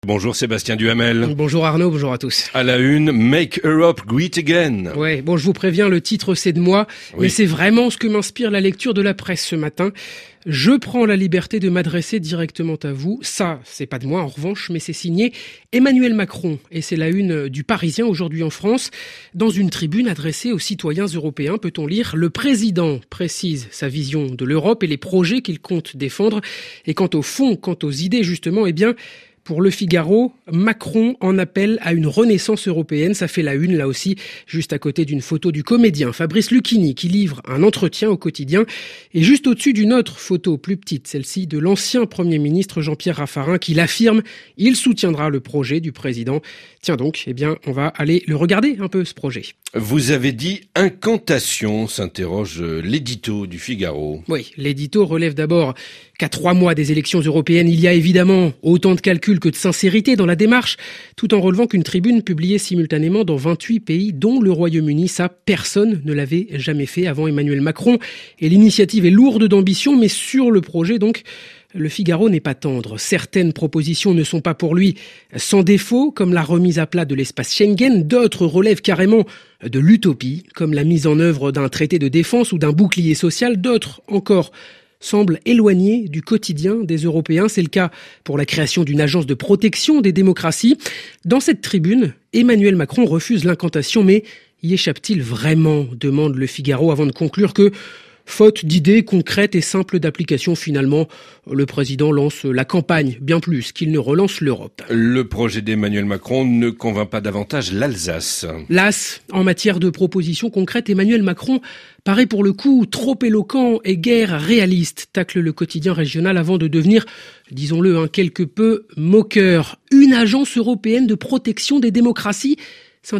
Bonjour Sébastien Duhamel. Bonjour Arnaud, bonjour à tous. À la une, Make Europe Great Again. Ouais, bon, je vous préviens, le titre c'est de moi, mais c'est vraiment ce que m'inspire la lecture de la presse ce matin. Je prends la liberté de m'adresser directement à vous. Ça, c'est pas de moi en revanche, mais c'est signé Emmanuel Macron. Et c'est la une du Parisien aujourd'hui en France. Dans une tribune adressée aux citoyens européens, peut-on lire « Le président précise sa vision de l'Europe et les projets qu'il compte défendre. Et quant au fond, quant aux idées justement, eh bien... » Pour Le Figaro, Macron en appelle à une renaissance européenne. Ça fait la une, là aussi, juste à côté d'une photo du comédien Fabrice Lucchini qui livre un entretien au quotidien. Et juste au-dessus d'une autre photo plus petite, celle-ci de l'ancien Premier ministre Jean-Pierre Raffarin qui l'affirme, il soutiendra le projet du président. Tiens donc, eh bien, on va aller le regarder un peu, ce projet. Vous avez dit incantation, s'interroge l'édito du Figaro. Oui, l'édito relève d'abord qu'à 3 mois des élections européennes, il y a évidemment autant de calculs que de sincérité dans la démarche, tout en relevant qu'une tribune publiée simultanément dans 28 pays, dont le Royaume-Uni, ça, personne ne l'avait jamais fait avant Emmanuel Macron. Et l'initiative est lourde d'ambition, mais sur le projet, donc, Le Figaro n'est pas tendre. Certaines propositions ne sont pas pour lui sans défaut, comme la remise à plat de l'espace Schengen. D'autres relèvent carrément de l'utopie, comme la mise en œuvre d'un traité de défense ou d'un bouclier social. D'autres encore semblent éloignés du quotidien des Européens. C'est le cas pour la création d'une agence de protection des démocraties. Dans cette tribune, Emmanuel Macron refuse l'incantation, mais y échappe-t-il vraiment ? Demande Le Figaro avant de conclure que faute d'idées concrètes et simples d'application, finalement, le président lance la campagne, bien plus qu'il ne relance l'Europe. Le projet d'Emmanuel Macron ne convainc pas davantage l'Alsace. Las, en matière de propositions concrètes, Emmanuel Macron paraît pour le coup trop éloquent et guère réaliste, tacle le quotidien régional avant de devenir, disons-le, quelque peu moqueur. Une agence européenne de protection des démocraties, s'interroge-t-il ?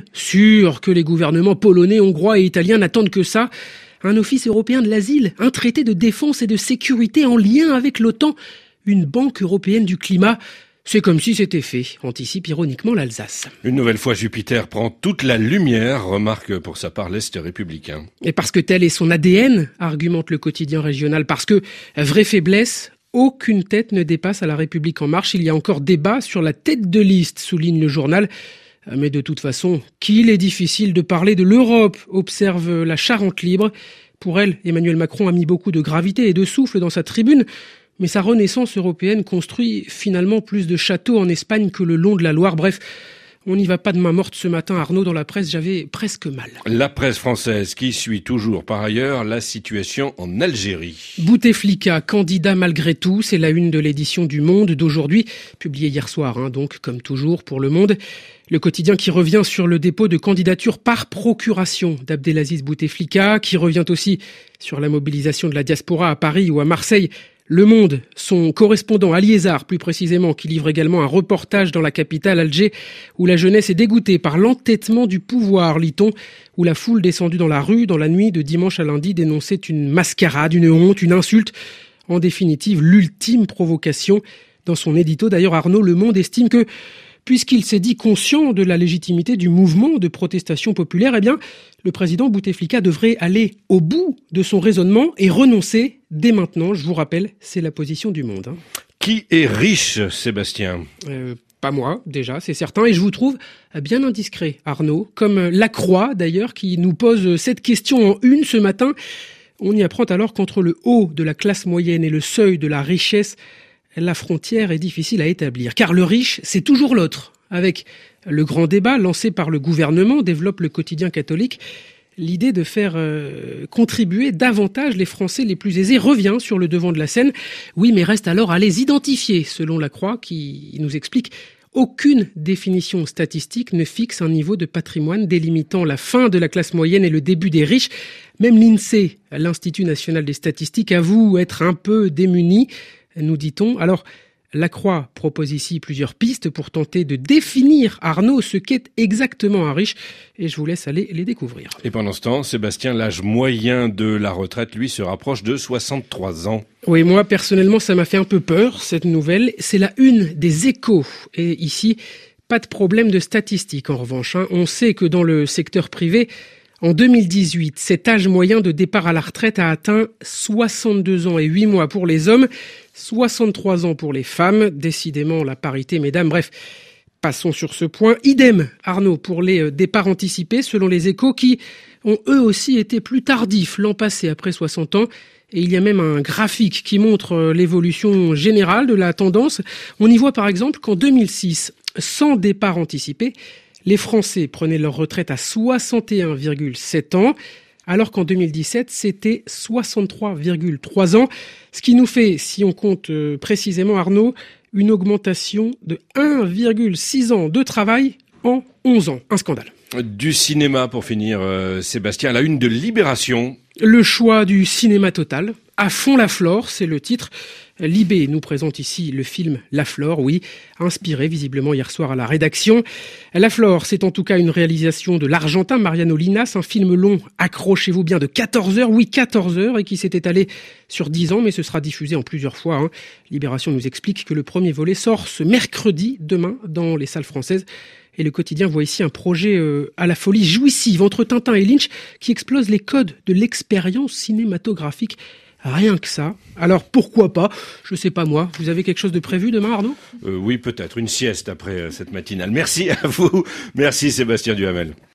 Sûr que les gouvernements polonais, hongrois et italiens n'attendent que ça. Un office européen de l'asile, un traité de défense et de sécurité en lien avec l'OTAN, une banque européenne du climat. C'est comme si c'était fait, anticipe ironiquement l'Alsace. Une nouvelle fois, Jupiter prend toute la lumière, remarque pour sa part l'Est républicain. Et parce que tel est son ADN, argumente le quotidien régional, parce que, vraie faiblesse, aucune tête ne dépasse à la République en marche. Il y a encore débat sur la tête de liste, souligne le journal. Mais de toute façon, qu'il est difficile de parler de l'Europe, observe la Charente libre. Pour elle, Emmanuel Macron a mis beaucoup de gravité et de souffle dans sa tribune, mais sa renaissance européenne construit finalement plus de châteaux en Espagne que le long de la Loire. Bref, on n'y va pas de main morte ce matin, Arnaud, dans la presse, j'avais presque mal. La presse française qui suit toujours par ailleurs la situation en Algérie. Bouteflika, candidat malgré tout, c'est la une de l'édition du Monde d'aujourd'hui, publiée hier soir, donc comme toujours pour Le Monde. Le quotidien qui revient sur le dépôt de candidature par procuration d'Abdelaziz Bouteflika, qui revient aussi sur la mobilisation de la diaspora à Paris ou à Marseille. Le Monde, son correspondant Aliézard, plus précisément, qui livre également un reportage dans la capitale, Alger, où la jeunesse est dégoûtée par l'entêtement du pouvoir, lit-on, où la foule descendue dans la rue dans la nuit de dimanche à lundi dénonçait une mascarade, une honte, une insulte. En définitive, l'ultime provocation. Dans son édito, d'ailleurs, Arnaud, Le Monde estime que puisqu'il s'est dit conscient de la légitimité du mouvement de protestation populaire, eh bien, le président Bouteflika devrait aller au bout de son raisonnement et renoncer dès maintenant. Je vous rappelle, c'est la position du Monde. Qui est riche, Sébastien ? Pas moi, déjà, c'est certain. Et je vous trouve bien indiscret, Arnaud. Comme La Croix, d'ailleurs, qui nous pose cette question en une ce matin. On y apprend alors qu'entre le haut de la classe moyenne et le seuil de la richesse, la frontière est difficile à établir, car le riche, c'est toujours l'autre. Avec le grand débat lancé par le gouvernement, développe le quotidien catholique, l'idée de faire contribuer davantage les Français les plus aisés revient sur le devant de la scène. Oui, mais reste alors à les identifier, selon La Croix, qui nous explique aucune définition statistique ne fixe un niveau de patrimoine délimitant la fin de la classe moyenne et le début des riches. Même l'INSEE, l'Institut national des statistiques, avoue être un peu démuni, nous dit-on. Alors, La Croix propose ici plusieurs pistes pour tenter de définir, Arnaud, ce qu'est exactement un riche. Et je vous laisse aller les découvrir. Et pendant ce temps, Sébastien, l'âge moyen de la retraite, lui, se rapproche de 63 ans. Oui, moi, personnellement, ça m'a fait un peu peur, cette nouvelle. C'est la une des Échos. Et ici, pas de problème de statistiques, en revanche. On sait que dans le secteur privé, En 2018, cet âge moyen de départ à la retraite a atteint 62 ans et 8 mois pour les hommes, 63 ans pour les femmes. Décidément, la parité, mesdames, bref. Passons sur ce point. Idem, Arnaud, pour les départs anticipés, selon les Échos, qui ont eux aussi été plus tardifs l'an passé, après 60 ans. Et il y a même un graphique qui montre l'évolution générale de la tendance. On y voit par exemple qu'en 2006, sans départ anticipé, les Français prenaient leur retraite à 61,7 ans, alors qu'en 2017, c'était 63,3 ans. Ce qui nous fait, si on compte précisément, Arnaud, une augmentation de 1,6 ans de travail en 11 ans. Un scandale. Du cinéma pour finir, Sébastien, à la une de Libération. Le choix du cinéma total. À fond la flore, c'est le titre. Libé nous présente ici le film La Flore, oui, inspiré visiblement hier soir à la rédaction. La Flore, c'est en tout cas une réalisation de l'Argentin Mariano Linas, un film long, accrochez-vous bien, de 14 heures, oui 14 heures, et qui s'est étalé sur 10 ans, mais ce sera diffusé en plusieurs fois. Libération nous explique que le premier volet sort ce mercredi, demain, dans les salles françaises. Et le quotidien voit ici un projet à la folie jouissive entre Tintin et Lynch qui explose les codes de l'expérience cinématographique. Rien que ça. Alors pourquoi pas? Je sais pas moi. Vous avez quelque chose de prévu demain, Arnaud? Oui, peut-être. Une sieste après cette matinale. Merci à vous. Merci Sébastien Duhamel.